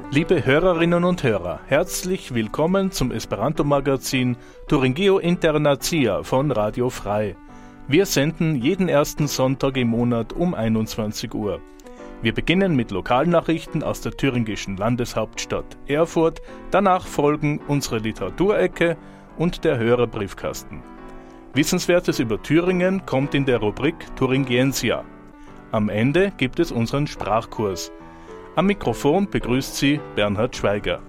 Liebe Hörerinnen und Hörer, herzlich willkommen zum Esperanto-Magazin Turingio Internacia von Radio Frei. Wir senden jeden ersten Sonntag im Monat um 21 Uhr. Wir beginnen mit Lokalnachrichten aus der thüringischen Landeshauptstadt Erfurt, danach folgen unsere Literaturecke und der Hörerbriefkasten. Wissenswertes über Thüringen kommt in der Rubrik Thuringiensia. Am Ende gibt es unseren Sprachkurs. Am Mikrofon begrüßt Sie Bernhard Schweiger.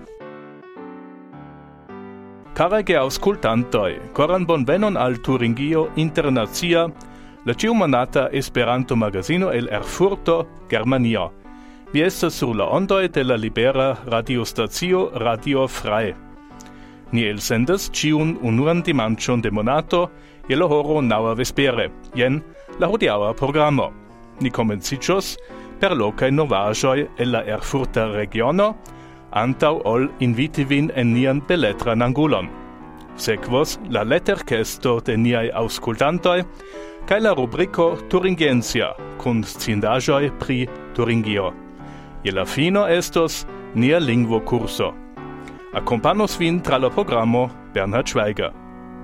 Carege auscultantoi, coran bonvenon al Turingio Internacia, la ciumanata Esperanto Magazino el Erfurto, Germania. Vi estas sur la ondoj de la libera radiostacio Radio Frei. Ni elsendas ĉiun unuan dimanĉon de monato je la horo naŭa vespere. Jen la hodiaŭa programo. Ni komenciĝos per lokaj novaĵoj el la Erfurta regiono, antaŭ ol inviti vin en nian beletran angulon. Sekvos la leterkesto de niaj aŭskultantoj kaj la rubriko Thuringiensia kun sciendaĵoj pri Turingio. Je la fino estos nia lingvokurso. Akompanos vin tra la programo Bernhard Schweiger.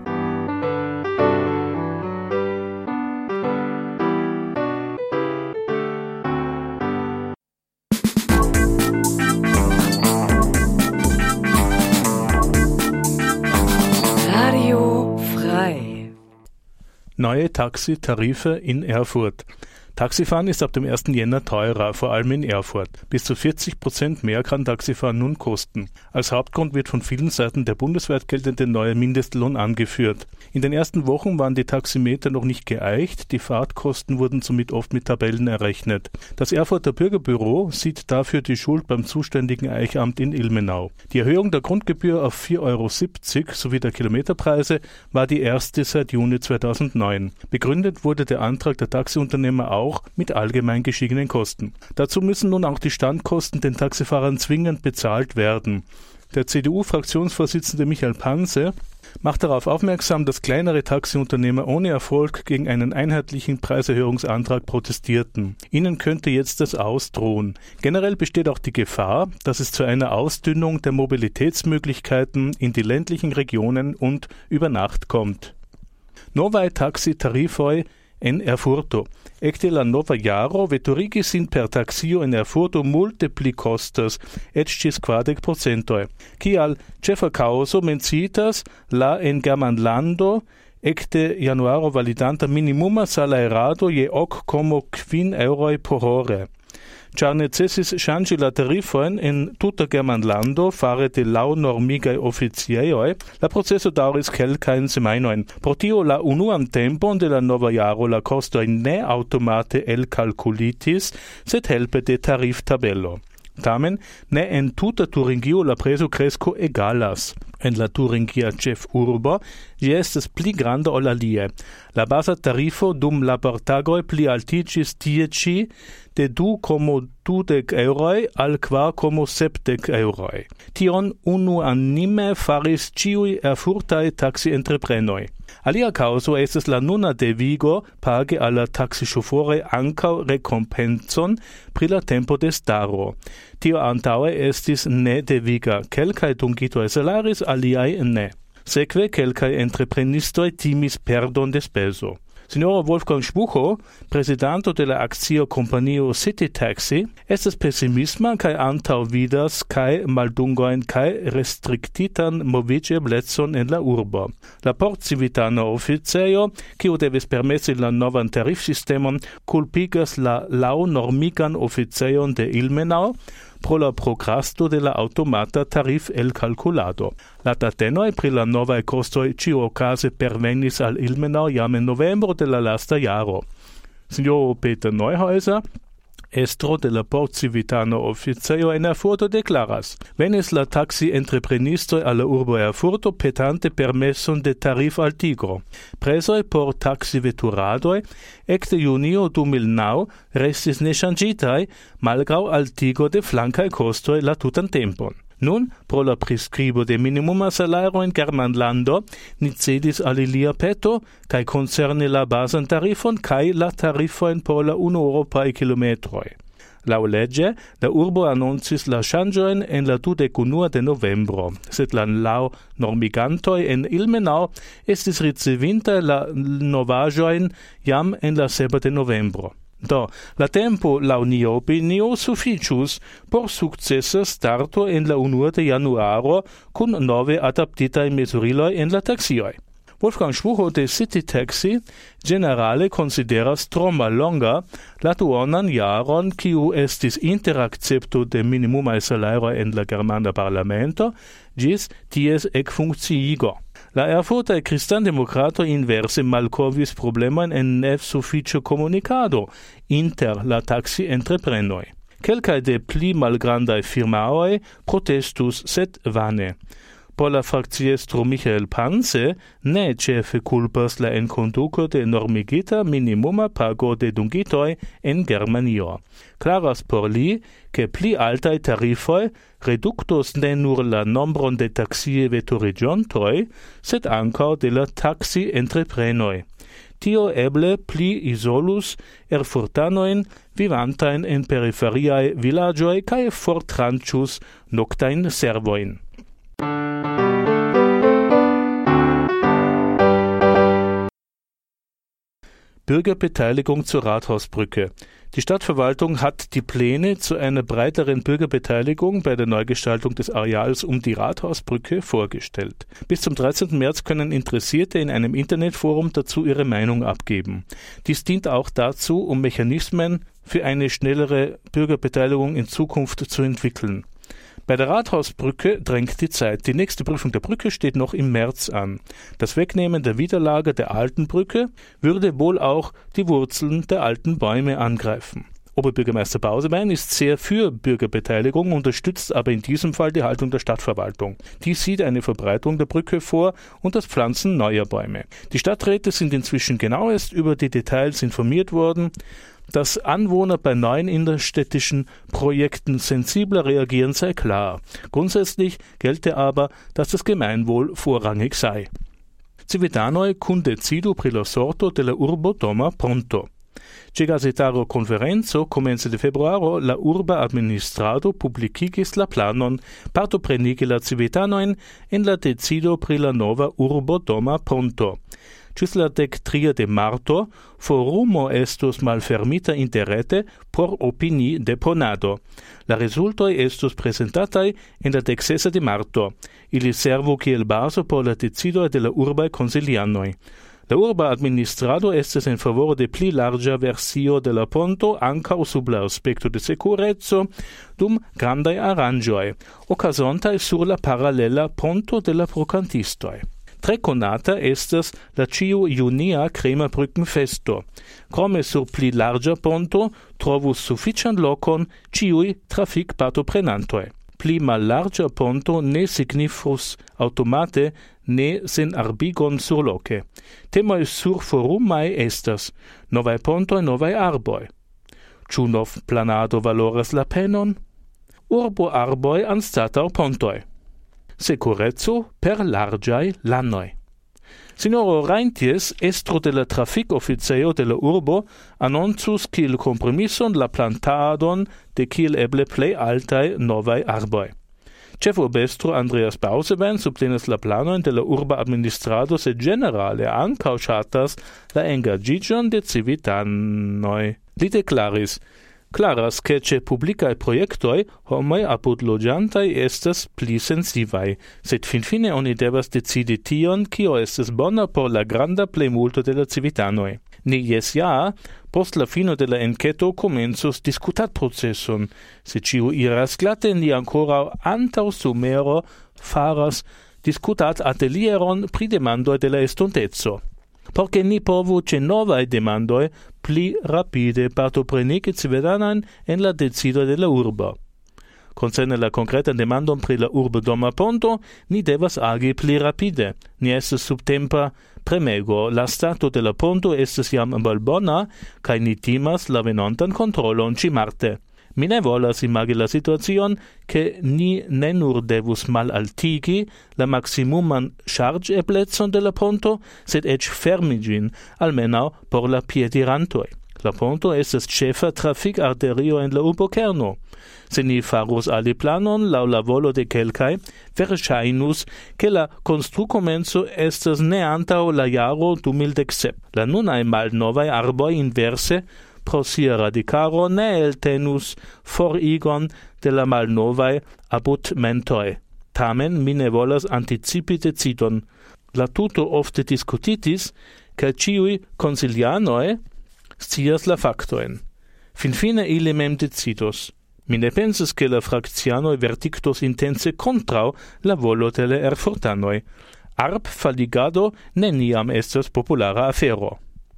Neue Taxitarife in Erfurt. Taxifahren ist ab dem 1. Jänner teurer, vor allem in Erfurt. Bis zu 40% mehr kann Taxifahren nun kosten. Als Hauptgrund wird von vielen Seiten der bundesweit geltende neue Mindestlohn angeführt. In den ersten Wochen waren die Taximeter noch nicht geeicht, die Fahrtkosten wurden somit oft mit Tabellen errechnet. Das Erfurter Bürgerbüro sieht dafür die Schuld beim zuständigen Eichamt in Ilmenau. Die Erhöhung der Grundgebühr auf 4,70 € sowie der Kilometerpreise war die erste seit Juni 2009. Begründet wurde der Antrag der Taxiunternehmer auch mit allgemein gestiegenen Kosten. Dazu müssen nun auch die Standkosten den Taxifahrern zwingend bezahlt werden. Der CDU-Fraktionsvorsitzende Michael Panse macht darauf aufmerksam, dass kleinere Taxiunternehmer ohne Erfolg gegen einen einheitlichen Preiserhöhungsantrag protestierten. Ihnen könnte jetzt das Aus drohen. Generell besteht auch die Gefahr, dass es zu einer Ausdünnung der Mobilitätsmöglichkeiten in die ländlichen Regionen und über Nacht kommt. Novaj taxitarifoj en Erfurto. Ekde la nova jaro veturigis sin per taxio en Erfurto multe pli kostas, eĉ ĝis 40%. Kial ĉefa kaŭzo menciitas la en Germanlando ekde januaro validanta minimuma salerado je 8,5 € por hore. Ĉar necesis ŝanĝi la tarifojn en tuta Germanlando fare de laŭnormigaj oficiejoj, la proceso daŭris kelkajn semajnojn. Pro tio la unuan tempon de la nova jaro la kostoj ne aŭtomate elkalkulitis, sed helpe de tariftabelo. Tamen ne en tuta Turingio la prezokresko egalas. En la Turingia ĉefurbo ĝi estas pli granda ol alie. La baza tarifo dum labortagoj pli altiĝis tie ĉi de 2,20 € al 4,70 €. Tion unuanime faris ĉiuj erfurtaj taksientreprenoj. Alia kaŭzo estas la nuna devigo pagi al la taksiŝoforoj ankaŭ rekompencon pri la tempo de staro. Tio antaŭe estis ne deviga. Kelkaj dungitoj salaris, aliaj ne. Sekve kelkaj entreprenistoj timis perdon de speso. Signoro Wolfgang Spucho, presidanto de la akcio kompanio City Taxi, estas pesimisma kaj antaŭvidas kaj maldungojn kaj restriktitan moviĝeblecon en la urbo. La portcivitana oficejo, kiu devis permesi la novan tarifsistemon, kulpigas la laŭnormigan oficejon de Ilmenau pro la prokrasto de la automata tarif elkalkulado. La datenoj pri la novaj kostoj ĉiuokaze pervenis al Ilmenau jam en novembro de la lasta jaro. Sinjoro Peter Neuhäuser, estro de la portcivitana oficejo en Erfurto deklaras: venis la taxi-entreprenistoj al la urbo Erfurto petante permeson de tarif-altigo. Prezoj por taxiveturadoj ekde junio 2009 restis neŝanĝitaj malgraŭ altigo de flankaj kostoj la tutan tempon. Nun, pro la prescribo de minimuma salaro in Germanlando, ni cedis al ilia peto, kai concerne la basan tarifon, kai la tarifon por la 1 € per kilometroi. Laŭ leĝe, la urbo anoncis la ŝanĝojn en la 21 de novembro, sed laŭ normigantoj en Ilmenau estis ricevintaj la novaĵojn jam en la 7 de novembro. Do, la tempo laŭ nia opinio sufiĉus por sukcesa starto en la 1 de januaro kun nove adaptitaj mezuriloj en la taksioj. Wolfgang Schwuchow de City Taxi generale consideras tro mallonga la duonan jaron kiu estis inter akcepto de minimumaj salajroj en la germana parlamento ĝis ties ekfunkciigo. La erfurtaj kristandemokratoj inverse malkovris problemojn en nesufiĉa komunikado inter la taksi-entreprenoj. Kelkaj de pli malgrandaj firmaoj protestus, sed vane. Por la frakciestro Michael Panse ne ĉefe kulpas la enkonduko de normigita minimuma pago de dungitoj en Germanio. Klaras por li, ke pli altaj tarifoj reduktos ne nur la nombron de taksi-veturiĝontoj, sed ankaŭ de la taksi-entreprenoj. Tio eble pli isolus erfurtanojn vivantajn en periferiaj vilaĝoj kaj fortranĉus noktajn servojn. Bürgerbeteiligung zur Rathausbrücke. Die Stadtverwaltung hat die Pläne zu einer breiteren Bürgerbeteiligung bei der Neugestaltung des Areals um die Rathausbrücke vorgestellt. Bis zum 13. März können Interessierte in einem Internetforum dazu ihre Meinung abgeben. Dies dient auch dazu, um Mechanismen für eine schnellere Bürgerbeteiligung in Zukunft zu entwickeln. Bei der Rathausbrücke drängt die Zeit. Die nächste Prüfung der Brücke steht noch im März an. Das Wegnehmen der Widerlager der alten Brücke würde wohl auch die Wurzeln der alten Bäume angreifen. Oberbürgermeister Bausewein ist sehr für Bürgerbeteiligung, unterstützt aber in diesem Fall die Haltung der Stadtverwaltung. Die sieht eine Verbreiterung der Brücke vor und das Pflanzen neuer Bäume. Die Stadträte sind inzwischen genauest über die Details informiert worden. Dass Anwohner bei neuen innerstädtischen Projekten sensibler reagieren, sei klar. Grundsätzlich gelte aber, dass das Gemeinwohl vorrangig sei. Civitanoj kun decido pri la sorto de la urbo doma ponto. Ĉe gazetaro konferenco komence de februaro la urba administrado publikigis la planon partoprenigi la civitanojn en la decido pri la nova urbo doma ponto. Ĝis la 13 de marto forumo estos malfermita interrete por opini deponado. La rezultoj estos presentataj en la 16 de marto. Ili servu kiel bazo por la decidoj de la urbaj konsilianoj. La urba administrado estis en favoro de pli larĝa versio de la ponto ankaŭ sub la aspekto de sekureco dum grandaj aranĝoj, okazontaj sur la paralela ponto de la brokantistoj. Tre konata estas la ĉiu-junia Kremabrückenfesto. Krome sur pli larĝa ponto trovus sufiĉan lokon ĉiuj trafikpartoprenantoj. Pli mallarĝa ponto ne signifus aŭtomate ne senarbigon surloke. Temoj surforumaj estas novaj pontoj, novaj arboj. Ĉu novplanado valoras la penon? Urboarboj anstataŭ pontoj. Sekureco per larĝaj lanoj. Signoro Reinties, estro de la trafikoficejo de la urbo, anoncus kiel kompromison la plantadon de kiel eble plej altaj novaj arboj. Ĉefurbestro Andreas Bausewein subtenas la planojn de la urba administrado, sed ĝenerale ankaŭ ŝatas la engaĝiĝon de civitanoj. Li deklaris: Claras, che ce publicae projektoi homoi apud loĝantaj estas pli sensivaj, sed finfine oni devas decidi tion, kio estas bona por la granda plejmulto de la civitanoj. Ni jes ja, post la fino de la enketo komencos diskutatproceson. Se ĉiu iras glate, ni ankoraŭ antaŭ somero faras diskutat-atelieron pri demandoj de la estonteco. Porque ni povu ĉe novaj demandoj pli rapide partoprenigi civitanojn en la decido de la urbo. Koncerne la konkretan demandon pri la urbodoma ponto, ni devas agi pli rapide. Ni estas subtempa premego. La stato de la ponto estas jam malbona, kaj ni timas la venontan kontrolon ĉi-marte. Mi ne volas imagi la situacion, ke ni ne nur devus malaltigi la maximuman ŝarĝeblecon de la ponto, sed eĉ fermi ĝin, almenaŭ por la piedirantoj. La ponto estas ĉefa trafikarterio en la urbokerno. Se ni farus aliplanon laŭ la volo de kelkaj, vere ŝajnus, ke la konstrukomenco estas ne antaŭ la jaro 2017. La nunaj malnovaj arboj inverse pro sia radikaro ne eltenus forigon de la malnovaj abutmentoj. Tamen mi ne volas anticipi decidon. La tuto ofte diskutitis, kaj ĉiuj konsilianoj scias la faktojn. Finfine ili mem decidos. Mi ne pensas, ke la frakcianoj verdiktos intense kontraŭ la volo de la erfurtanoj. Arbfaligado neniam estas populara afero.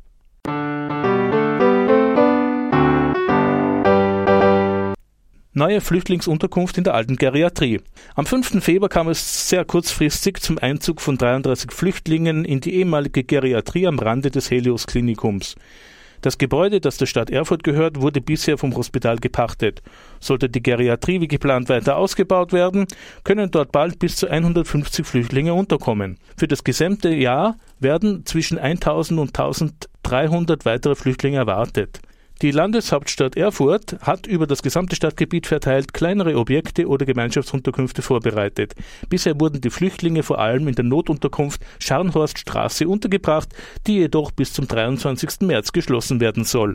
Neue Flüchtlingsunterkunft in der alten Geriatrie. Am 5. Februar kam es sehr kurzfristig zum Einzug von 33 Flüchtlingen in die ehemalige Geriatrie am Rande des Helios-Klinikums. Das Gebäude, das der Stadt Erfurt gehört, wurde bisher vom Hospital gepachtet. Sollte die Geriatrie wie geplant weiter ausgebaut werden, können dort bald bis zu 150 Flüchtlinge unterkommen. Für das gesamte Jahr werden zwischen 1000 und 1300 weitere Flüchtlinge erwartet. Die Landeshauptstadt Erfurt hat über das gesamte Stadtgebiet verteilt kleinere Objekte oder Gemeinschaftsunterkünfte vorbereitet. Bisher wurden die Flüchtlinge vor allem in der Notunterkunft Scharnhorststraße untergebracht, die jedoch bis zum 23. März geschlossen werden soll.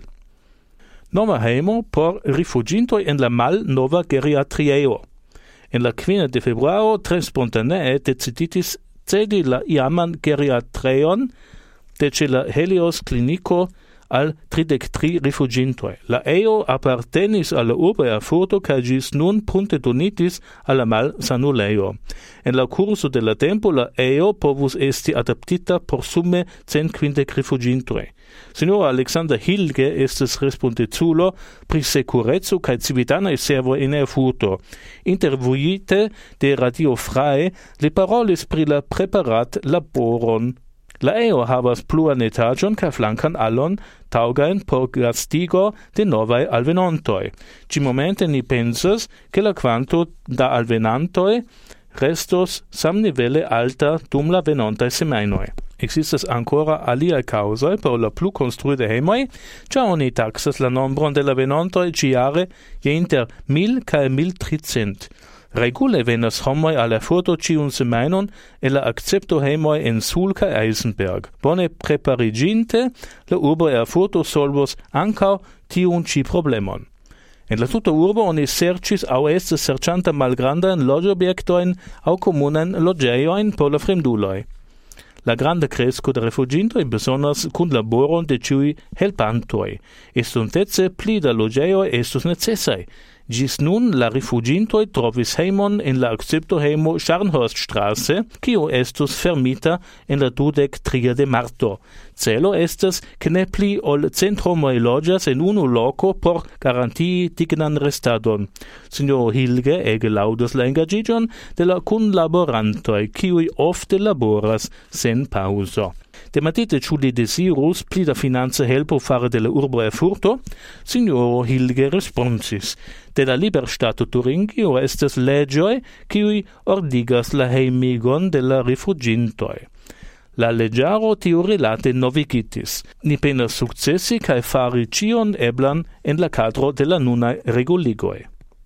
Nova hejmo por rifuĝintoj en la malnova geriatrieo. En la 5 de februaro tre spontanee deciditis cedi la iaman geriatreon de ĉe la Helios Kliniko al 33 rifuĝintoj. La ejo apartenis al la urbo Erfurto kaj ĝis nun prunte donitis al la malsanulejo. En la kurso de la tempo la ejo povus esti adaptita por sume 150 rifuĝintoj. Sinjoro Alexander Hilge estas respondeculo pri sekureco kaj civitanaj servoj en Erfurto. Intervjuite de Radio Frei li parolis pri la preparatlaboron. La ejo havas pluan etaĝon kaj flankan alon taŭgajn por gastigo de novaj alvenontoj. Ĉi-momente ni pensas, ke la kvanto da alvenantoj restos samnivele alta dum la venontaj semajnoj. Existas ancora aliaj kaŭzoj por la plukonstrui de hejmoj, ĉar oni taksas la nombron de la venontoj ĉiujare je inter 1000 kaj 1300. Regule venas homoj al Erfurto ĉiun semajnon en la akcepto hejmoj en Suhl kaj Eisenberg. Bone prepariĝinte, la urbo Erfurto solvos ankaŭ tiun ĉi problemon. En la tuta urbo oni serĉis aŭ estas serĉanta malgrandajn loĝobjektojn aŭ komunajn loĝejojn por la fremduloj. La granda kresko de rifuĝintoj bezonas kunlaboron de ĉiuj helpantoj. Estontece pli da loĝejoj estos necesaj. Ĝis nun la rifuĝintoj trovis hejmon en la akceptohejmo Scharnhorststraße, kiu estus fermita en la 23 de marto. Celo estas, ke ne pli ol 100 homoj loĝas en unu loko por garantii dignan restadon. Sinjoro Hilge ege laŭdas la engaĝiĝon de la kunlaborantoj, kiuj ofte laboras sen paŭzo. Dematite ĉu li dezirus pli da financa helpo fare de la urbo Erfurto, sinjoro Hilge responsis. De la liberŝtato Turingio estas leĝoj, kiuj ordigas la hejmigon de la rifuĝintoj. La leĝaro tiurilate novigitis. Ni penas sukcesi kaj fari ĉion eblan en la kadro de la nunaj reguligoj.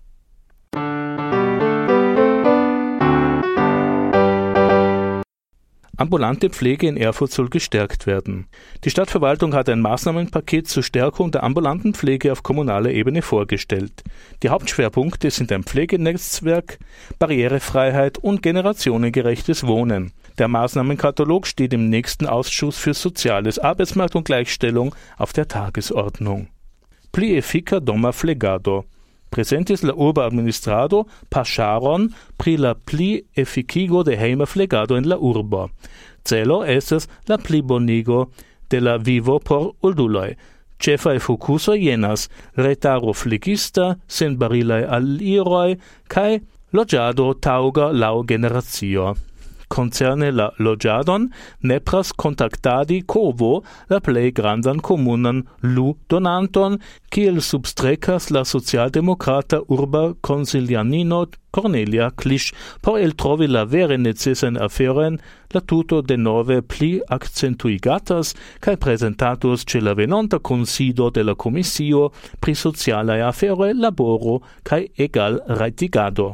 Ambulante Pflege in Erfurt soll gestärkt werden. Die Stadtverwaltung hat ein Maßnahmenpaket zur Stärkung der ambulanten Pflege auf kommunaler Ebene vorgestellt. Die Hauptschwerpunkte sind ein Pflegenetzwerk, Barrierefreiheit und generationengerechtes Wohnen. Der Maßnahmenkatalog steht im nächsten Ausschuss für Soziales, Arbeitsmarkt und Gleichstellung auf der Tagesordnung. Pli efika doma flegado. Presentis la urba administrado paŝaron pri la pli efikigo de hejma flegado en la urbo. Celo estas la plibonigo de la vivo por olduloj. Ĉefaj fokusoj jenas retaro flegista, senbarilaj aliroj kaj loĝado taŭga laŭ generacio. concerne la loĝadon, nepras kontaktadi Kovo, la plej grandan komunan lu-donanton, kiel substrekas la socialdemokrata urba konsilianino Cornelia Klisch, por eltrovi la vere necesajn aferojn, la tuto denove pli akcentuigatas kaj prezentatos ĉe la venonta kunsido de la Komisio pri socialaj aferoj, laboro kaj egalrajtigado.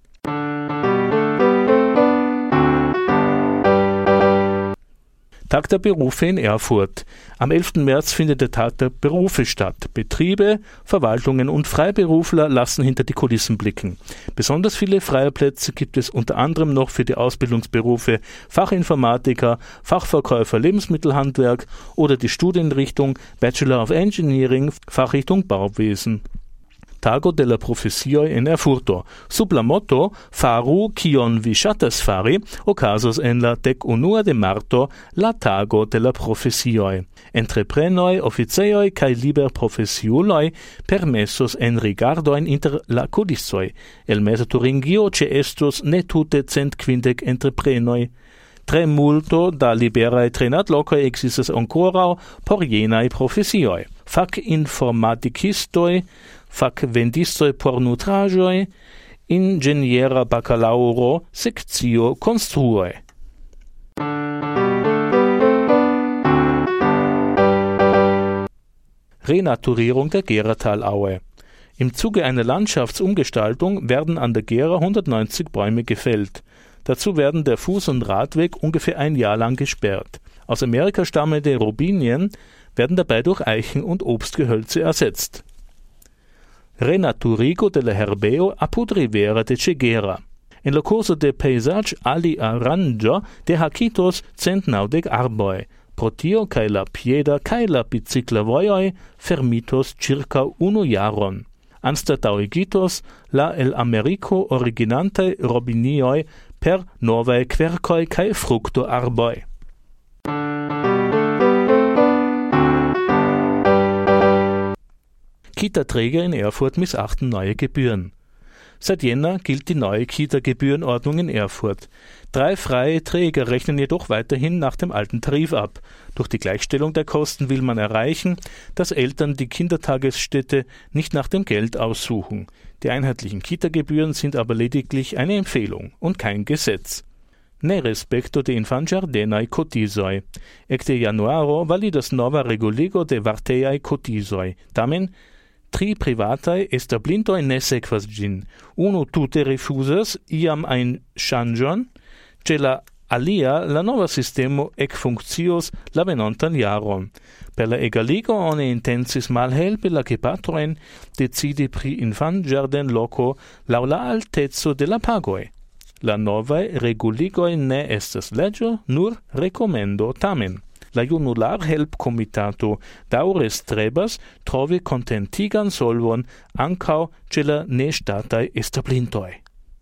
Tag der Berufe in Erfurt. Am 11. März findet der Tag der Berufe statt. Betriebe, Verwaltungen und Freiberufler lassen hinter die Kulissen blicken. Besonders viele freie Plätze gibt es unter anderem noch für die Ausbildungsberufe Fachinformatiker, Fachverkäufer Lebensmittelhandwerk oder die Studienrichtung Bachelor of Engineering, Fachrichtung Bauwesen. Tago della Profesioj en Erfurto. Sub la motto Faru kion vi ŝatas fari okazos en la 11 de marto la Tago de la Profesioj. Entreprenoj, oficejoj kaj liberprofesiuloj permesos enrigardojn inter la kulisoj. Elmeze Turingio ĉeestos ne tute 150 entreprenoj. Tre multo da liberaj trejnadlokoj ekzistas ankoraŭ por jenaj profesioj. Fakinformatikistoj, fakvendistoj por nutraĵoj, inĝeniera bakalaŭro, sekcio konstruoj. Renaturierung der Geratalaue. Im Zuge einer Landschaftsumgestaltung werden an der Gera 190 Bäume gefällt. Dazu werden der Fuß- und Radweg ungefähr ein Jahr lang gesperrt. Aus Amerika stammende Robinien werden dabei durch Eichen und Obstgehölze ersetzt. Renaturigo della herbeo apud rivera de Cegera. En la curso de paisage ali arranĝo de hakitos 190 arboj. Pro tio kaj la pieda kaj la bicikla vojoj fermitos circa 1 jaron. Anstataŭigitos la el Ameriko originantaj robinioj per novaj kverkoj kaj fruktoarboj. Kita-Träger in Erfurt missachten neue Gebühren. Seit Jänner gilt die neue Kita-Gebührenordnung in Erfurt. 3 freie Träger rechnen jedoch weiterhin nach dem alten Tarif ab. Durch die Gleichstellung der Kosten will man erreichen, dass Eltern die Kindertagesstätte nicht nach dem Geld aussuchen. Die einheitlichen Kita-Gebühren sind aber lediglich eine Empfehlung und kein Gesetz. Ne respecto de infanĝardenaj kotizoj. Ekde januaro validas nova reguligo de varteaj kotizoj. Tamen, 3 privataj establintoj ne sekvas ĝin. Unu tute rifuzas iam ajn ŝanĝon, ĉe la alia la nova sistemo ekfunkcios la venontan jaron. Per la egaligo oni intencis malhelpi la gepatrojn decidi pri infanĝardenloko laŭ la alteco de la pagoj. La novaj reguligoj ne estas leĝo, nur rekomendo tamen. La Junular-Help-Komitato daŭre strebas trovi kontentigan solvon ankaŭ ĉe la neŝtataj establintoj.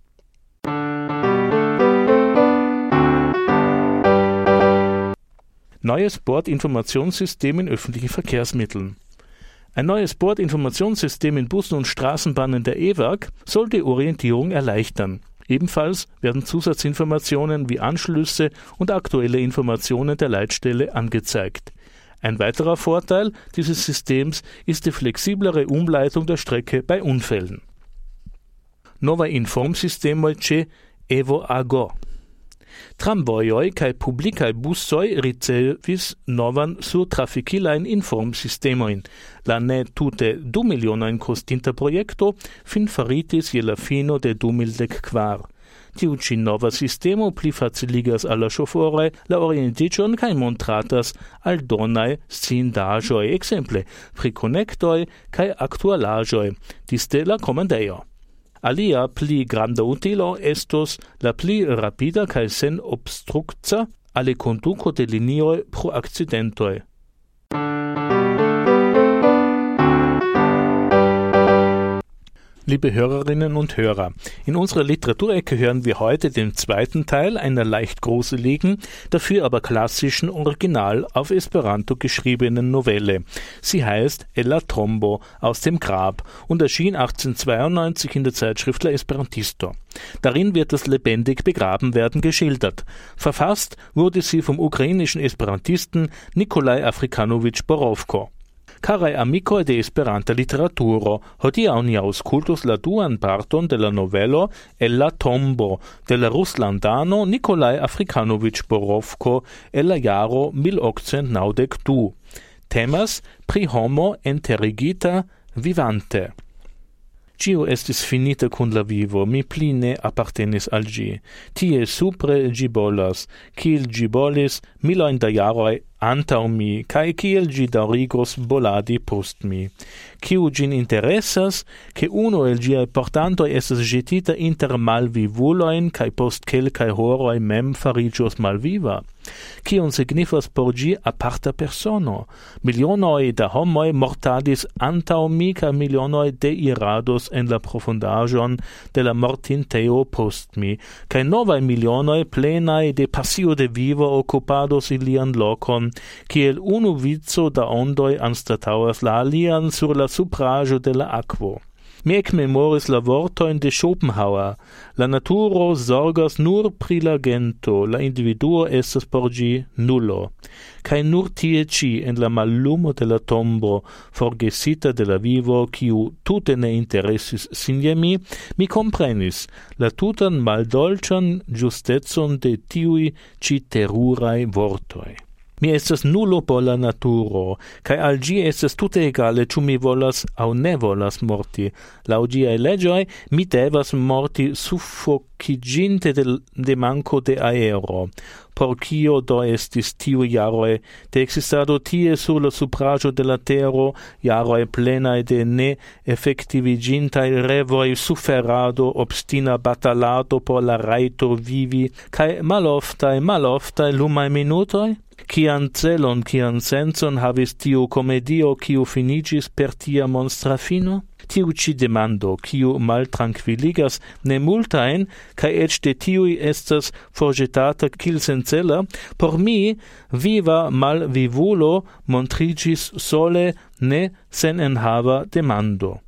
Neues Bordinformationssystem in öffentlichen Verkehrsmitteln. Ein neues Bordinformationssystem in Bussen und Straßenbahnen der EWAG soll die Orientierung erleichtern. Ebenfalls werden Zusatzinformationen wie Anschlüsse und aktuelle Informationen der Leitstelle angezeigt. Ein weiterer Vorteil dieses Systems ist die flexiblere Umleitung der Strecke bei Unfällen. Nova informsistemoj ĉe EVO-AGO. Tramvojoj kaj publikaj busoj ricevis novan surtrafikilajn informsistemojn. La ne tute 2 milionojn kostinta projekto finfaritis je la fino de 2014. Tiu ĉi nova sistemo pli faciligas al la ŝoforoj la orientiĝon kaj montratas aldonaj sciindaĵoj, ekzemple pri konektoj kaj aktualaĵoj disde la komandejo. Alia pli granda utilo estos la pli rapida kaj sen obstrukca alikonduko de linioj pro akcidentoj. Liebe Hörerinnen und Hörer, in unserer Literaturecke hören wir heute den zweiten Teil einer leicht gruseligen, dafür aber klassischen, original auf Esperanto geschriebenen Novelle. Sie heißt Ella Tombo aus dem Grab und erschien 1892 in der Zeitschrift La Esperantisto. Darin wird das lebendig Begrabenwerden geschildert. Verfasst wurde sie vom ukrainischen Esperantisten Nikolai Afrikanowitsch Borovko. Caraj amikoj de Esperanta literaturo, hodiaŭ ni aŭskultos la duan parton de la novelo Ella Tombo de la ruslandano Nikolaj Afrikanowitsch Borovko el la jaro 1892. Temas pri homo enterigita vivante. Ĉio estis finita kun la vivo, mi pli ne apartenis al ĝi. Tie supre ĝi bolas, kiel ĝi bolis milojn da jaroj antaŭ mi, kaj kiel ĝi daŭrigos boladi post mi. Kiu ĝin interesas, ke unu el ĝiaj portantoj estas ĵetita inter malvivulojn kaj post kelkaj horoj mem fariĝos malviva? Kion signifas por ĝi aparta persono? Milionoj da homoj mortadis antaŭ mi kaj milionoj deirados en la profundaĵon de la mortintejo post mi, kaj novaj milionoj plenaj de pasio de vivo okupados ilian lokon, kiel unu vico da ondoj anstataŭas la alian sur la supraĵo de la akvo. Mi ekmemoris la vortojn de Schopenhauer. La naturo zorgas nur pri la gento, la individuo estas por ĝi nulo. Kaj nur tie ĉi, en la mallumo de la tombo, forgesita de la vivo, kiu tute ne interesis sin je mi komprenis la tutan maldolĉan ĝustecon de tiuj ĉi teruraj vortoj. Mi estas nulo por la naturo, kaj al ĝi estas tute egale, ĉu mi volas aŭ ne volas morti. Laŭ ĝiaj leĝoj, mi devas morti sufokiĝinte de manko de aero. Por kio do estis tiuj jaroj de ekzistado tie sur la supraĵo de la tero, jaroj plenaj de ne efektiviĝintaj revoj, suferado, obstina batalado por la rajto vivi, kaj maloftaj lumaj minutoj? Kian celon, kian sencon havis tiu komedio, kiu finiĝis per tia monstra fino? Tiu ĉi demando, kiu maltrankviligas ne multajn, kaj eĉ de tiuj estas forĵetata kiel sencela, por mi, viva malvivulo, montriĝis sole ne senenhava demando.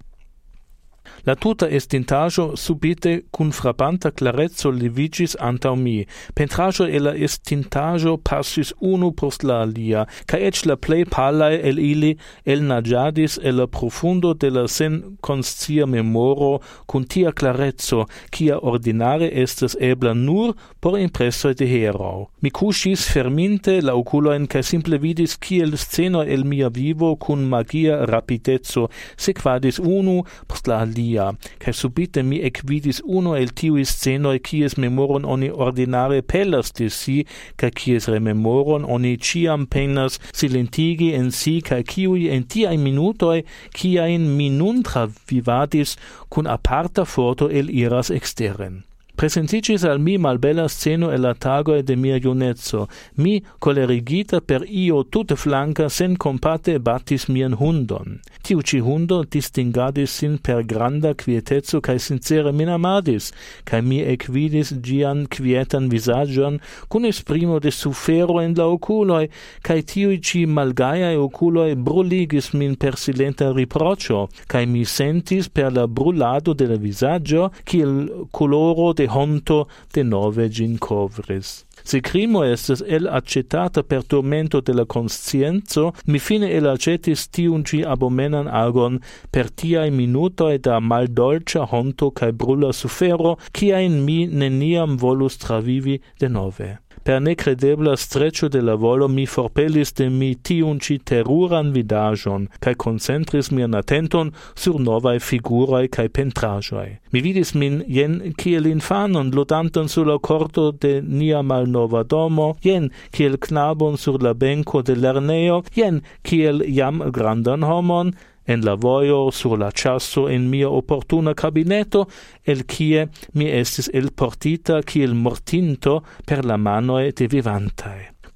La tuta estintaĵo subite kun frapanta klareco leviĝis antaŭ mi. Pentraĵoj el la estintaĵo pasis unu post la alia, kaj eĉ la plej palaj el ili elnaĝadis el la profundo de la senkonscia memoro kun tia klareco, kia ordinare estas ebla nur por impresoj de hieraŭ. Mi kuŝis ferminte la okulojn kaj simple vidis kiel scenoj el mia vivo kun magia rapideco sekvadis unu post la alia. Kaj subite mi ekvidis unu el tiuj scenoj, kies memoron oni ordinare pelas de si, kaj kies rememoron oni ĉiam penas silentigi en si, kaj kiuj en tiaj minutoj, kiajn mi nun travivadis, kun aparta forto eliras eksteren. Presentiĝis al mi malbela sceno el la tagoj de mia juneco. Mi, kolerigita per io tute flanka, senkompate batis mian hundon. Tiu ĉi hundo distingadis sin per granda kvieteco kaj sincere min amadis, kaj mi ekvidis ĝian kvietan vizaĝon kun esprimo de sufero en la okuloj, kaj tiuj ĉi malgajaj okuloj bruligis min per silenta riproĉo, kaj mi sentis per la brulado de la vizaĝo kiel koloro de honto de nove gin covris. Se crimo estes el accetata per tormento de la conscienzo, mi fine el accetis tiun ci abomenan agon per tiai minutoi da maldolcia honto cae brula sufero, ciain mi neniam volus travivi de nove. Per necredebla streccio de la volo mi forpelis de mi tiun ci teruran vidajon, cae concentris mian attenton sur novae figurae cae pentragioi. Mi vidis min jen kiel infanon ludantan sur la corto de nia malnova domo, jen kiel knabon sur la benco de lerneo, jen kiel jam grandan homon, en la vojo sur la ĉaso en mia opportuna kabineto, el kie mi estis elportita kiel mortinto per la manoj de vivantaj.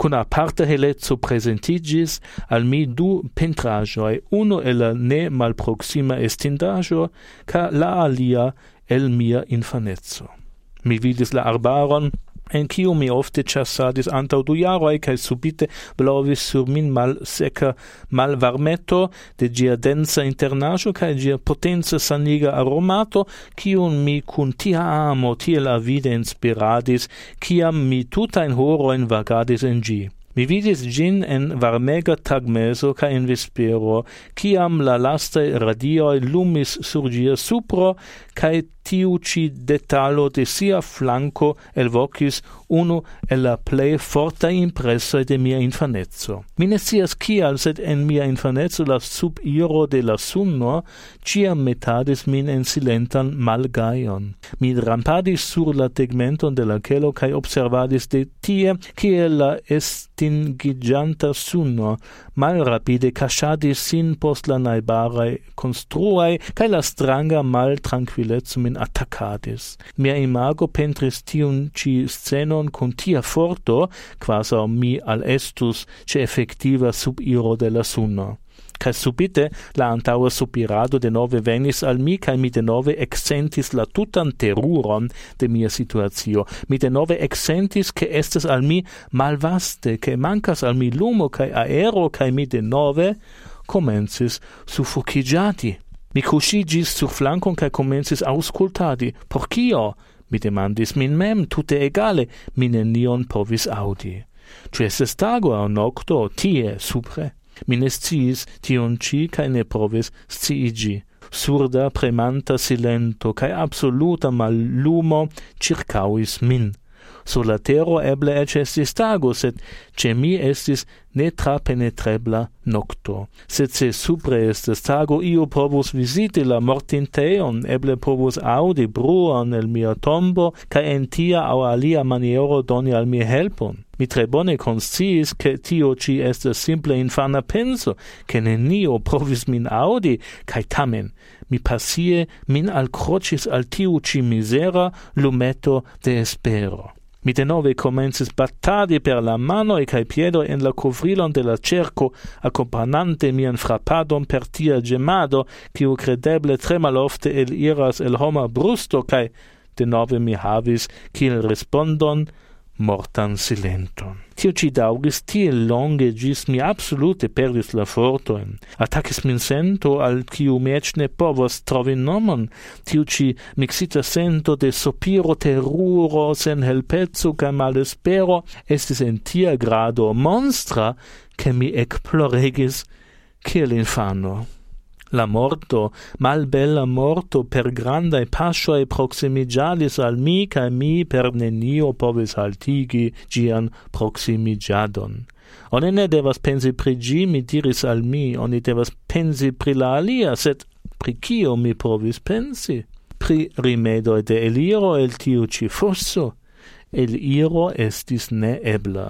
Cun aparta helezzo presentigis al mi du pentragioi, uno el ne malproxima estindajo, ca la alia el mia infanezzo. Mi vidis la arbaron, en quiu mi ofte chassadis antau 2 jaroi, cae subite blovis sur min mal seca mal varmeto de gia densa internajo cae gia potenza saniga aromato, quiun mi cun tia amo tiel avide inspiradis, ciam mi tutain horoin vagadis en gi. Mi vidis gin en varmega tagmeso ca in vespero, ciam la lastae radioi lumis sur gia supro, cae tiu ci detalo de sia flanco elvocis unu el la plei forta impressoi de mia infanezzo. Mi ne scias cial, sed en mia infanezzo la subiro de la sunno ciam metadis min en silentan malgaion. Mi rampadis sur la tegmenton de la celo cae observadis de tie, ciel la estingigianta sunno mal rapide cachadis sin post la naibarae construae, cae la stranga mal tranquillezzo min attacadis. Mia imago pentris tiun ci scenon con tia forto, quasau mi al estus ce effectiva subiro de la sunno. Cae subite la antaua supirado de nove venis al mi, cae mi de nove exsentis la tutan teruron de mia situatio. Mi de nove exsentis che estes al mi malvaste, che mancas al mi lumo cae aero, cae mi de nove comencis sufficigiati. Mi cuscigis sur flancon cae comencis auscultadi. Por cio? Mi demandis min mem, tute egale, mi nenion povis audi. Cio estes tago au nocto, tie, supre? Mi ne sciis tion ci, cae ne provis sciigi. Surda, premanta silento, cae absoluta mallumo circauis min. Sur la tero eble ec estis tago, sed ce mi estis ne tra penetrebla nocto. Sed se supre estes tago, io povus visiti la mortinteon, eble povus audi bruon el mia tombo, ca en tia au alia maniero doni al mi helpon. Mi tre bone consciis che tio ci estes simple infana penso, che nenio provis min audi, cae tamen mi passie min alcrocis al tiu ci misera lumeto de espero. Mi denove comencis battadi per la mano e cae piedo en la covrilon de la cerco, accompagnante mian frappadon per tia gemado, quiu credeble tre malofte el iras el homa brusto, cae denove mi havis kiel respondon mortan silenton. Tio ci daugis tiel longe gis mi absolute perdis la fortoin. Attacis min sento al quiu mi ec ne povos trovi nomon. Tio ci mixita sento de sopiro terruro sen helpezzo ca malespero estis en tia grado monstra che mi ecploregis kiel infano. La morto, malbella morto, per grandai pascioi proximigialis al mi, ca mi per nenio povis haltigi gian proximigiadon. Oni ne devas pensi pri gi, mi diris al mi, oni devas pensi pri la alia, sed pri cio mi povis pensi? Pri rimedoi de eliro el tiu ci fosso? Eliro estis ne ebla.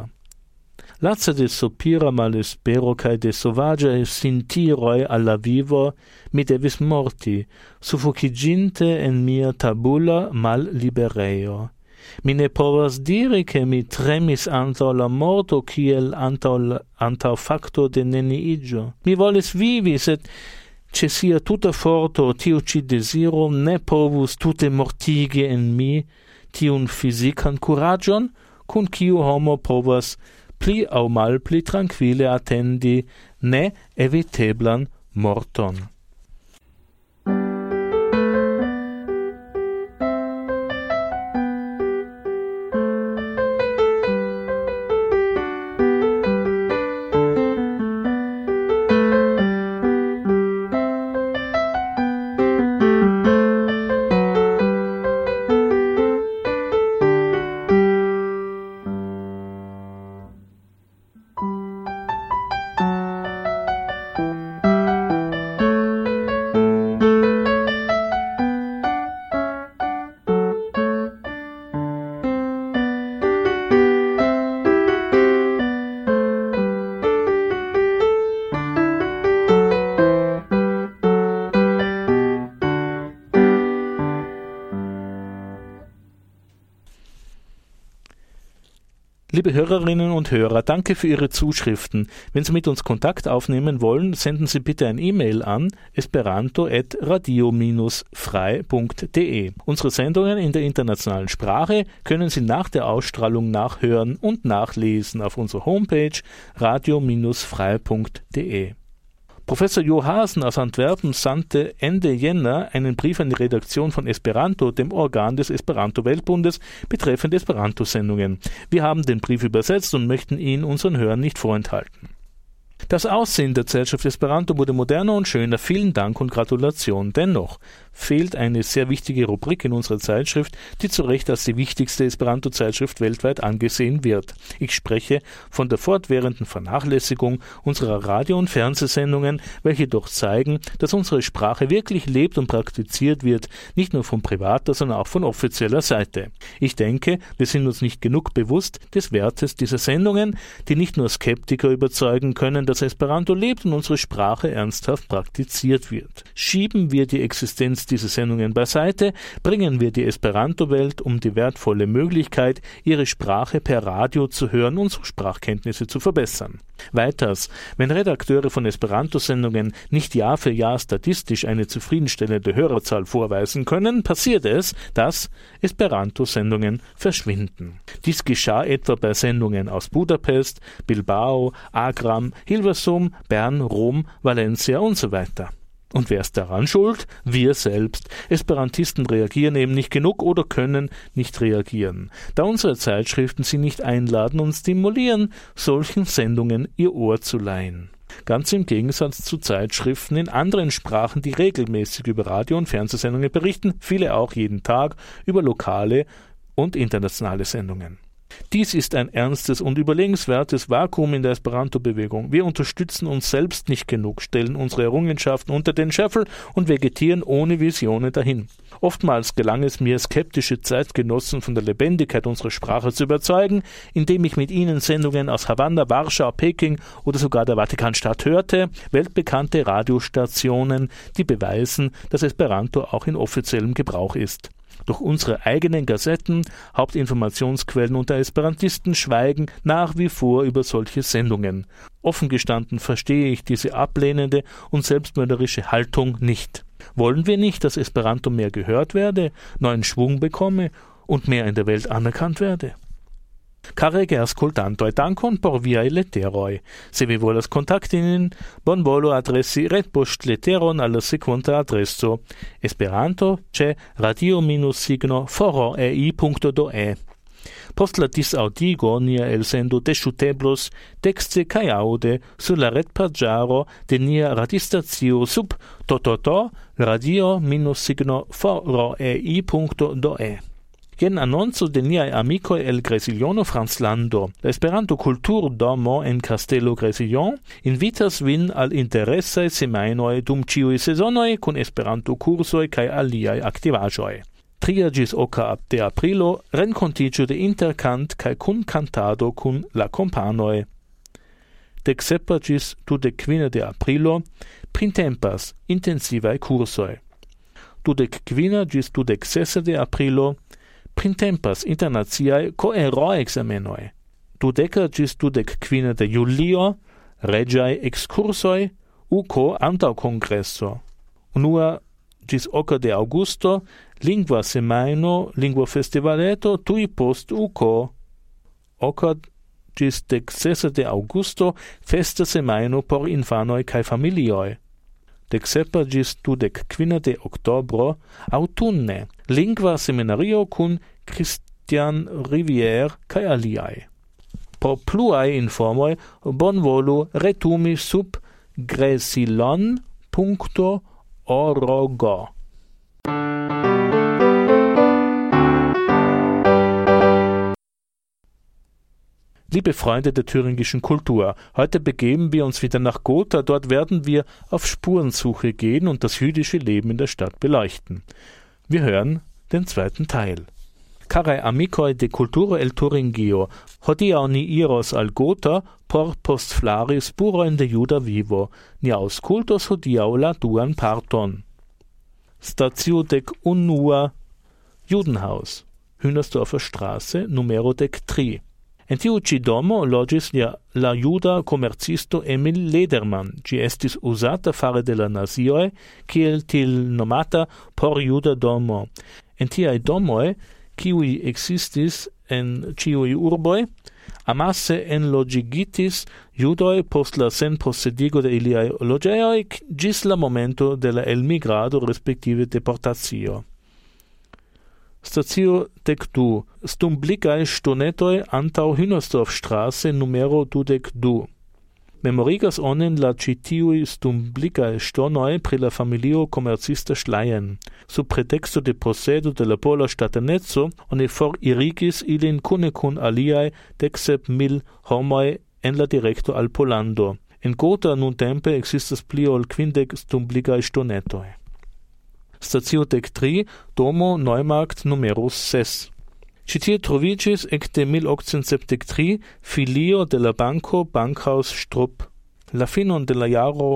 Lazza de sopira malespero cae de sovagia sintiroi alla vivo, mi devis morti, suffociginte en mia tabula mal libereo. Mi ne povas diri che mi tremis antau la morto kiel antau facto de neniigio. Mi volis vivi, sed ce sia tuta forto tiu ci desiro ne povus tute mortigi en mi tiun fisican curagion, cun ciu homo povas pli au mal pli tranquille attendi ne eviteblan morton. Liebe Hörerinnen und Hörer, danke für Ihre Zuschriften. Wenn Sie mit uns Kontakt aufnehmen wollen, senden Sie bitte ein E-Mail an esperanto@radio-frei.de. Unsere Sendungen in der internationalen Sprache können Sie nach der Ausstrahlung nachhören und nachlesen auf unserer Homepage radio-frei.de. Professor Jo Haasen aus Antwerpen sandte Ende Jänner einen Brief an die Redaktion von Esperanto, dem Organ des Esperanto-Weltbundes, betreffend Esperanto-Sendungen. Wir haben den Brief übersetzt und möchten ihn unseren Hörern nicht vorenthalten. Das Aussehen der Zeitschrift Esperanto wurde moderner und schöner. Vielen Dank und Gratulation. Dennoch fehlt eine sehr wichtige Rubrik in unserer Zeitschrift, die zu Recht als die wichtigste Esperanto-Zeitschrift weltweit angesehen wird. Ich spreche von der fortwährenden Vernachlässigung unserer Radio- und Fernsehsendungen, welche doch zeigen, dass unsere Sprache wirklich lebt und praktiziert wird, nicht nur von privater, sondern auch von offizieller Seite. Ich denke, wir sind uns nicht genug bewusst des Wertes dieser Sendungen, die nicht nur Skeptiker überzeugen können, dass Esperanto lebt und unsere Sprache ernsthaft praktiziert wird. Schieben wir die Existenz dieser Sendungen beiseite, bringen wir die Esperanto-Welt um die wertvolle Möglichkeit, ihre Sprache per Radio zu hören, unsere Sprachkenntnisse zu verbessern. Weiters, wenn Redakteure von Esperanto-Sendungen nicht Jahr für Jahr statistisch eine zufriedenstellende Hörerzahl vorweisen können, passiert es, dass Esperanto-Sendungen verschwinden. Dies geschah etwa bei Sendungen aus Budapest, Bilbao, Agram, Hilversum, Bern, Rom, Valencia und so weiter. Und wer ist daran schuld? Wir selbst. Esperantisten reagieren eben nicht genug oder können nicht reagieren, da unsere Zeitschriften sie nicht einladen und stimulieren, solchen Sendungen ihr Ohr zu leihen. Ganz im Gegensatz zu Zeitschriften in anderen Sprachen, die regelmäßig über Radio- und Fernsehsendungen berichten, viele auch jeden Tag über lokale und internationale Sendungen. Dies ist ein ernstes und überlegenswertes Vakuum in der Esperanto-Bewegung. Wir unterstützen uns selbst nicht genug, stellen unsere Errungenschaften unter den Scheffel und vegetieren ohne Visionen dahin. Oftmals gelang es mir, skeptische Zeitgenossen von der Lebendigkeit unserer Sprache zu überzeugen, indem ich mit ihnen Sendungen aus Havanna, Warschau, Peking oder sogar der Vatikanstadt hörte, weltbekannte Radiostationen, die beweisen, dass Esperanto auch in offiziellem Gebrauch ist. Doch unsere eigenen Gazetten, Hauptinformationsquellen unter Esperantisten schweigen nach wie vor über solche Sendungen. Offen gestanden verstehe ich diese ablehnende und selbstmörderische Haltung nicht. Wollen wir nicht, dass Esperanto mehr gehört werde, neuen Schwung bekomme und mehr in der Welt anerkannt werde? Carege ascoltantoi dankon por viai letteroi. Se vi volas kontakti nin, bonvolu adresi retpoŝtleteron al la sekvanta adreso esperanto@radio-foro.ei.de. Post la disaŭdigo nia elsendo deŝuteblos tekste kaj aŭde sur la retpaĝaro de nia radiostacio sub radio-foro.ei.de. Jen annonco de niaj amikoj el Gresillono, Franclando. La Esperanto-kulturdomo en Castello Gresillon invitas vin al interesaj semajnoj dum ĉiuj sezonoj kun Esperanto-kursoj kaj aliaj aktivaĵoj. 3 ĝis 8 de aprilo renkontiĝo de interkant kaj kunkantado kun la kompanoj. 17 ĝis 25 de aprilo printempas intensivaj kursoj. 25 ĝis 26 de aprilo printempas internaciaj koero-ekzamenoj. 20 ĝis 25 de julio reĝaj ekskursoj uko antaŭkongreso. 1 ĝis 8 de aŭgusto lingva semajno, lingvofestivaleto tuj post uko. 8 ĝis 16 de aŭgusto festa semajno por infanoj kaj familioj. 17 ĝis 25 de oktobro aŭtune lingva seminario kun Christian Rivière kaj aliaj. Por pluaj informoj bonvolu retumi sub gresilon.org. Liebe Freunde der thüringischen Kultur, heute begeben wir uns wieder nach Gotha. Dort werden wir auf Spurensuche gehen und das jüdische Leben in der Stadt beleuchten. Wir hören den zweiten Teil. Caraj amikoj de kulturo el Turingio, hodiaŭ ni iros al Gotha por postflari spurojn de juda vivo. Ni aŭskultos hodiaŭ la duan parton. Stacio 11, Judenhaus, Hühnersdorfer Straße, Numero 3. En tiu ci domo logis la juda komercisto Emil Lederman, gi estis usata fare de la nazioi, kiel til nomata por juda domo. En tiai domoi, kiui existis en ciui urboi, amasse enlogigitis judoi post la sen possedigo de iliai logeoi gis la momento de la elmigrado respektive deportatio. Stacio 12. Stumblicae stonetoi antau Hühnersdorfstraße numero 22. Memorigas onen la citiui stumblicae stonoi pri la familio komercista Schleien. Sub pretexto de posedo de la pola statanezzo, oni for irigis ilin cune cun aliae 17.000 homoi en la directo al Polando. En Gotha nun tempe existas pli ol 50 stumblicae stonetoi. Stacio 3, domo Neumarkt numero 6. Citie trovicis ecte 1873 filio de la banco Bankhaus Strupp. La finon de la jaro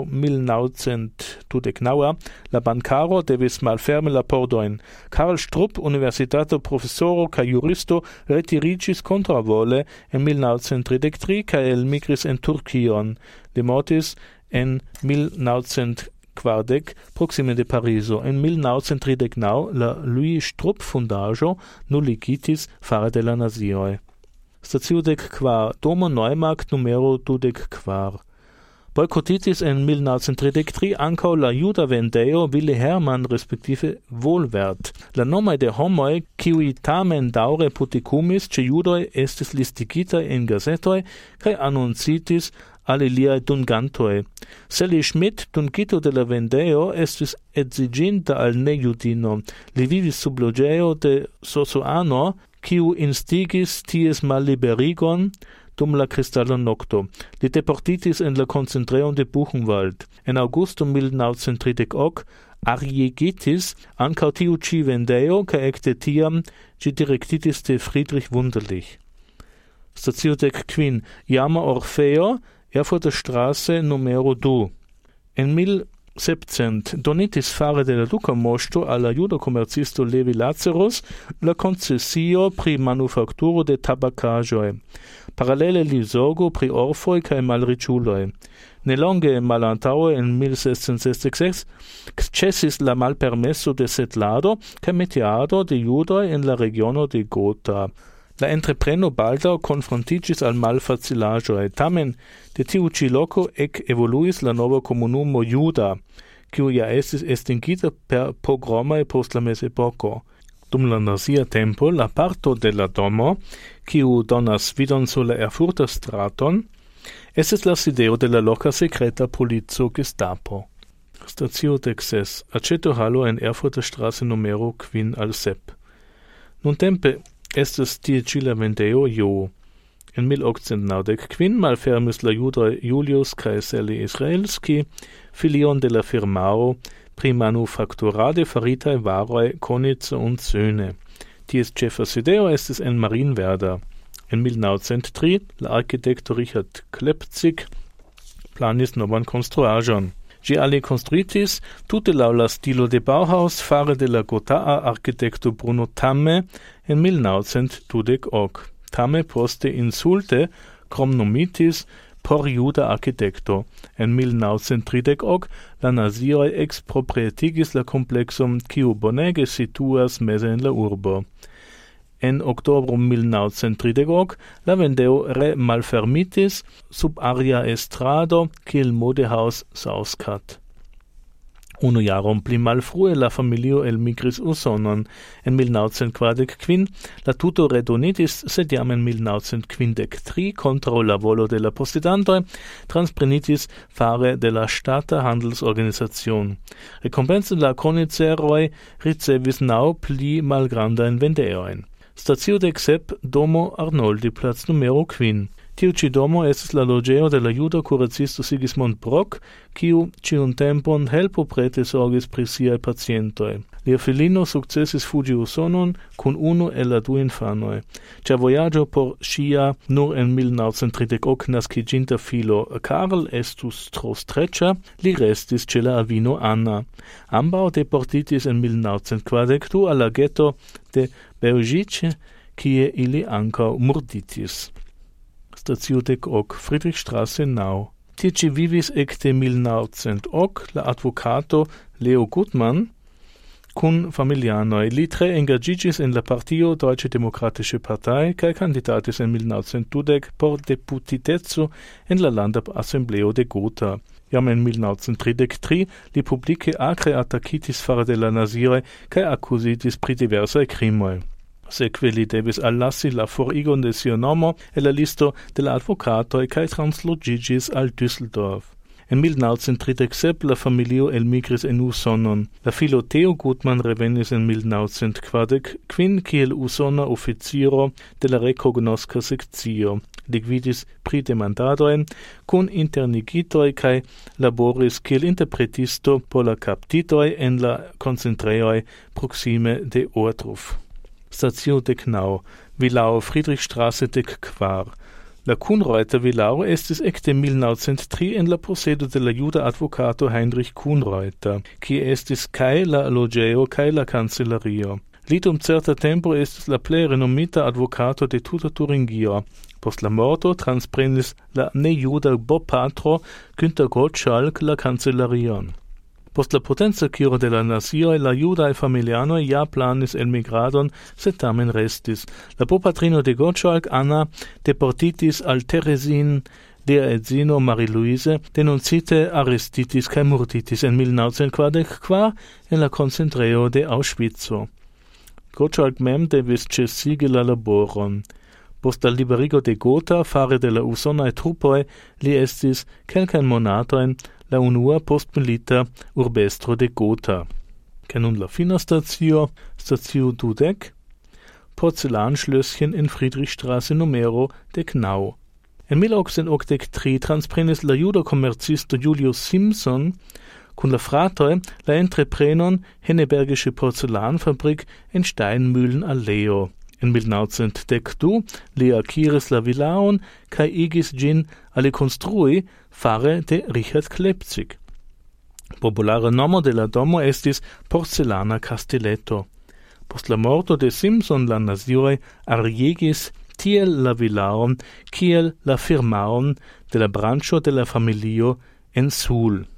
1929 la bancaro devis malfermi la pordoin. Karl Strupp, universitato professoro ca juristo, retirigis contravole en 1933 ca elmigris en Turkion. Li mortis en 1940 proxime de Pariso. En 1939 la Louis Strupp Fundajo nulligitis fare de la nazioi. Stacio 4, domo Neumarkt numero 24. Boycottitis en 1933 ancau la juda vendeo Willi Hermann respektive Wohlwert. La nomai de homoi, kiui tamen daure puticumis ce judoi estis listigita in gazetoi, cae annuncitis al iliae dungantoi. Sally Schmidt, dungito de la vendeo, estis edziginta al ne-judino. Li vivis sub logeo de Sosuano, kiu instigis ties malliberigon dum la cristalla nocto. Li deportitis en la concentreon de Buchenwald. En augusto 1938 ariegitis ancau tiu ci vendeo, ca ecte tiam gi directitis de Friedrich Wunderlich. Stacio 5, Jama Orfeo, Erfurter Straße numero 2. En 1700 donitis fare de la Duca Mosto alla juda komercisto Levi Lazarus la concessio pri manufakturo de tabacajoi. Parallele li zorgo pri orfoi cae malriciuloi. Nelonge malantaue en 1666 cessis la malpermesso de setlado cae metiado de judoi en la regiono de Gotha. La entrepreno baldaŭ konfrontiĝis al malfacilaĵoj, tamen de tiu ĉi loko ec evoluis la nova komunumo juda, kiu ja estis estingita per pogromoj post la mezepoko. Dum la nazia tempo, la parto de la domo, kiu donas vidon sur la Erfurter straton, estis la sideo de la loka sekreta polico Gestapo. Stacio 6. Aceto-halo en Erfurter Straße numero 5-7. Nuntempe estes tie ci la vendeo jo. En 1895 malfermis la judoj Julius kaj Sally Israelski filion de la firmao pri manufakturade faritaj varoj Konitze und Söhne. Ties ĉefa sideo estis en Marienwerder. En 1903 la arkitekto Richard Klepzig planis novan konstruaĵon. Gi ali construitis tute laŭ la stilo de Bauhaus fare de la gotaa arkitekto Bruno Tamme en 1928. Tamme poste insulte kromnomitis por juda arkitekto. En 1938 la nazioj exproprietigis la komplexon kiu bonege situas meze en la urbo. En oktobro 1938 la vendeo malfermitis sub aria estrado kiel modehaus Sauskat. Unu jaron pli malfrue la familio elmigris Usonon. En 1945 la tuto redonitis, sed jam en 1953 kontraŭ la volo de la posedantoj transprenitis fare de la ŝtata handelsorganizacion. Rekompense la koniceroj ricevis naŭ pli malgrandajn vendeojn. Stacio 7, domo Arnoldi, Platz numero 5. Tiu ci domo estis la logeo de la juda kuracisto Sigismund Brock, kiu ciun tempon helpo prete sorgis pri siaj pacientoj. Lia filino sukcesis fuĝi Usonon kun unu el la du infanoj. Ĉar vojaĝo por ŝia nur en 1938 naskiĝinta filo Karl estus tro streĉa, li restis ĉe la avino Anna. Ambaŭ deportitis en 1942 al la geto de Belgice, kie ili ankaŭ murditis. Stazio dec hoc, Friedrichstraße, Nau. Tici vivis ecte 1900 hoc, la advocato Leo Gutmann, cun familianoi, li tre engagigis en la partio Deutsche Demokratische Partei, cae candidatis en 1912 por deputitezo en la Landa Assembleo de Gotha. Jam en 1933 li publice acre attacitis fare de la nasire cae accusitis pri diversae crimoi. Seque li devis allassi la forigon de sia nomo e la listo de la advocatoi cae translogigis al Düsseldorf. En 1937 la familio elmigris en Usonon. La filo Theo Gutmann revenis en 1940 kiel usona officiro de la recognosca sectio. Li gvidis pri demandadoen cun internigitoi cae laboris kiel interpretisto por la captitoi en la concentreoi proxime de Ohrdruf. Stazio dec Nau, Villau Friedrichstraße dec Quar. La Kuhnreuter Villau estis ecte 1903 en la posedo de la juda advocato Heinrich Kuhnreuter, qui estis cae la logeo cae la cancellario. Li dum certa tempo estis la plei renomita advocato de tuta Turingio. Post la morto transprenis la ne-juda bopatro Günther Gottschalk la cancellarion. Post la potenza ciro de la nasioi, la judae familianoi ja planis elmigradon, sed tamen restis. La bopatrino de Gottschalk, Anna, deportitis al Teresin, lia edzino Marie-Louise, denuncite arrestitis cae murditis en 1944 en la concentreo de Auschwitzo. Gottschalk mem devis cessigi la laboron. Post la liberigo de Gotha, fare de la usonae truppoi, li estis kelkain monatoin la unua postmilita urbestro de Gotha. Ca nun la fina stazio, Stazio 12, Porzellanschlösschen in Friedrichstraße numero dec Nau. En 1883 transprenis la juda commercisto Julius Simpson cun la fratoi la entreprenon Hennebergische Porzellanfabrik en Steinmühlen Alleo. En 1912 li acquiris la villaon cae igis gin alle construi fare de Richard Klepzig. Populara nomo de la domo estis Porcellana Castelletto. Post la morto de Simpson la nasioi ariegis tiel la villaon kiel la firmaon de la brancho de la familio en Suhl.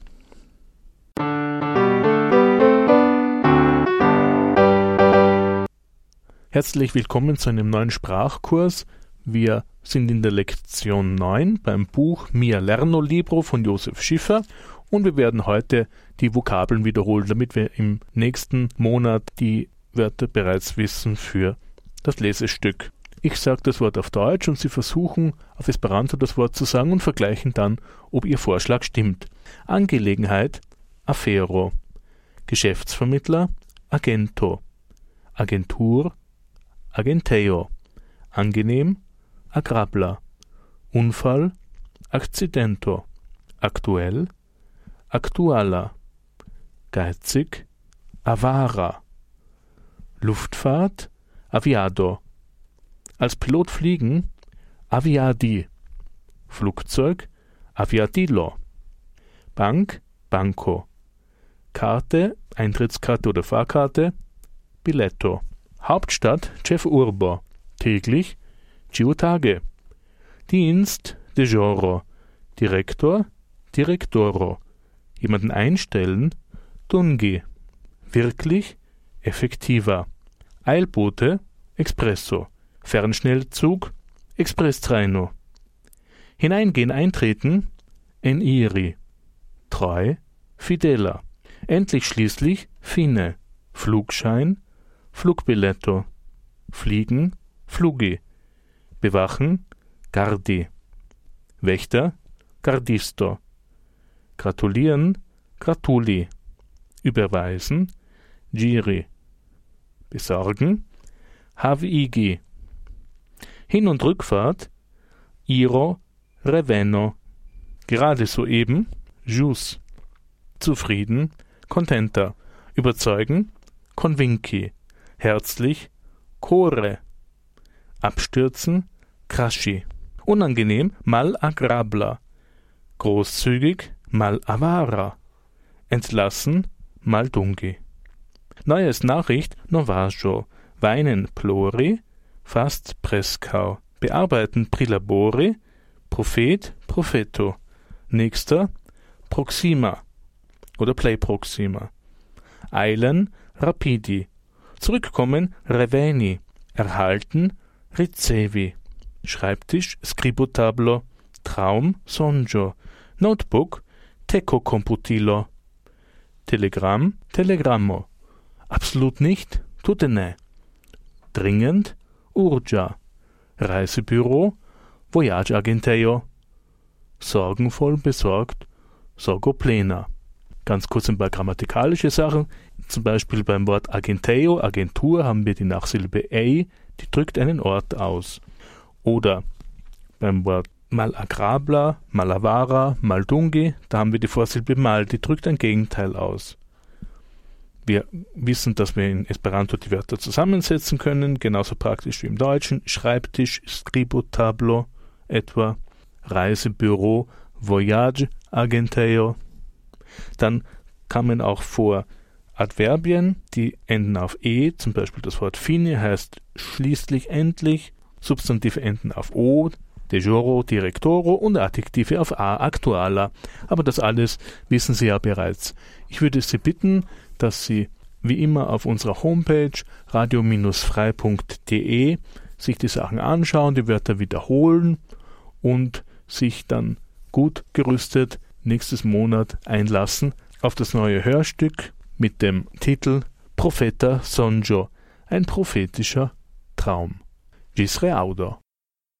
Herzlich willkommen zu einem neuen Sprachkurs. Wir sind in der Lektion 9 beim Buch Mia Lerno Libro von Josef Schiffer und wir werden heute die Vokabeln wiederholen, damit wir im nächsten Monat die Wörter bereits wissen für das Lesestück. Ich sage das Wort auf Deutsch und Sie versuchen auf Esperanto das Wort zu sagen und vergleichen dann, ob Ihr Vorschlag stimmt. Angelegenheit, Afero. Geschäftsvermittler, Agento. Agentur, Agenteo. Angenehm, Agrabler. Unfall, Accidento. Aktuell, Actuala. Geizig, Avara. Luftfahrt, Aviado. Als Pilot fliegen, Aviadi. Flugzeug, Aviadillo. Bank, Banco. Karte, Eintrittskarte oder Fahrkarte, Biletto. Hauptstadt, Chef Urbo. Täglich, Ciutage. Dienst, de Joro. Direktor, Directoro. Jemanden einstellen, Dungi. Wirklich, Effektiva. Eilbote, Expresso. Fernschnellzug, Expresstraino. Hineingehen, eintreten, Eniri. Treu, Fidela. Endlich schließlich, Fine. Flugschein, Flugbiletto. Fliegen, Flugi. Bewachen, Gardi. Wächter, Gardisto. Gratulieren, Gratuli. Überweisen, Giri. Besorgen, Havigi. Hin- und Rückfahrt, Iro, Reveno. Gerade soeben, Jus. Zufrieden, Contenta. Überzeugen, Convinci. Herzlich, Core. Abstürzen, Crasci. Unangenehm, mal agrabla. Großzügig, mal avara. Entlassen, mal dungi. Neues Nachricht, novajo. Weinen, plori. Fast prescau. Bearbeiten, prilabori. Prophet, Propheto. Nächster, Proxima oder Plei Proxima. Eilen, rapidi. Zurückkommen, reveni. Erhalten, ricevi. Schreibtisch, scribotablo. Traum, sonjo. Notebook, teco computilo. Telegramm, telegrammo. Absolut nicht, tutene. Dringend, urgia. Reisebüro, voyage agenteo. Sorgenvoll, besorgt, sorgo plena. Ganz kurz ein paar grammatikalische Sachen. Zum Beispiel beim Wort agenteo, Agentur, haben wir die Nachsilbe ei, die drückt einen Ort aus. Oder beim Wort malagrabla, malavara, maldungi, da haben wir die Vorsilbe mal, die drückt ein Gegenteil aus. Wir wissen, dass wir in Esperanto die Wörter zusammensetzen können, genauso praktisch wie im Deutschen. Schreibtisch, scribotablo, etwa Reisebüro, voyage agenteo. Dann kamen auch vor Adverbien, die enden auf e, zum Beispiel das Wort fine heißt schließlich, endlich, Substantive enden auf o, de juro, directoro und Adjektive auf a, actuala. Aber das alles wissen Sie ja bereits. Ich würde Sie bitten, dass Sie wie immer auf unserer Homepage radio-frei.de sich die Sachen anschauen, die Wörter wiederholen und sich dann gut gerüstet nächstes Monat einlassen auf das neue Hörstück mit dem Titel Profeta Sonjo, ein prophetischer Traum. Gisre Audo.